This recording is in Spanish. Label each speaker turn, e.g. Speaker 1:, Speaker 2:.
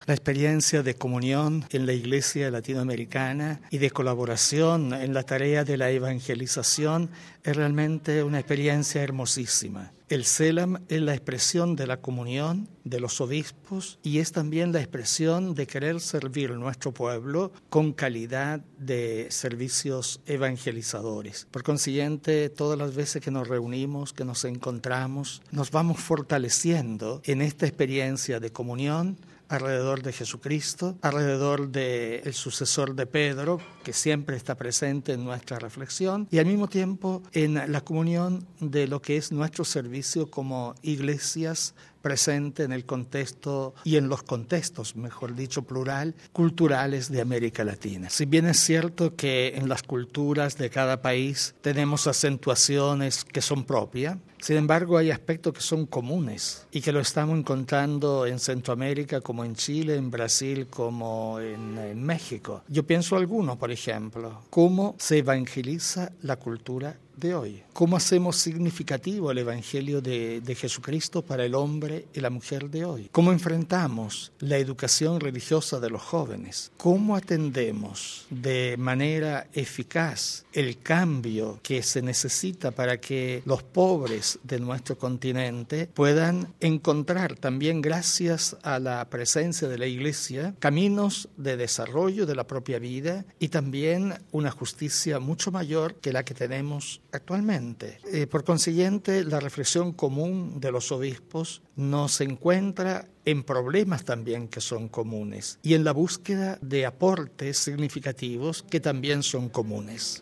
Speaker 1: La experiencia de comunión en la Iglesia latinoamericana y de colaboración en la tarea de la evangelización es realmente una experiencia hermosísima. El CELAM es la expresión de la comunión de los obispos y es también la expresión de querer servir a nuestro pueblo con calidad de servicios evangelizadores. Por consiguiente, todas las veces que nos reunimos, que nos encontramos, nos vamos fortaleciendo en esta experiencia de comunión alrededor de Jesucristo, alrededor del sucesor de Pedro, que siempre está presente en nuestra reflexión, y al mismo tiempo en la comunión de lo que es nuestro servicio como iglesias presente en el contexto y en los contextos, mejor dicho, plural, culturales de América Latina. Si bien es cierto que en las culturas de cada país tenemos acentuaciones que son propias, sin embargo hay aspectos que son comunes y que lo estamos encontrando en Centroamérica como en Chile, en Brasil como en México. Yo pienso algunos, por ejemplo, cómo se evangeliza la cultura de hoy. ¿Cómo hacemos significativo el Evangelio de Jesucristo para el hombre y la mujer de hoy? ¿Cómo enfrentamos la educación religiosa de los jóvenes? ¿Cómo atendemos de manera eficaz el cambio que se necesita para que los pobres de nuestro continente puedan encontrar también, gracias a la presencia de la Iglesia, caminos de desarrollo de la propia vida y también una justicia mucho mayor que la que tenemos actualmente? Por consiguiente, la reflexión común de los obispos nos encuentra en problemas también que son comunes y en la búsqueda de aportes significativos que también son comunes.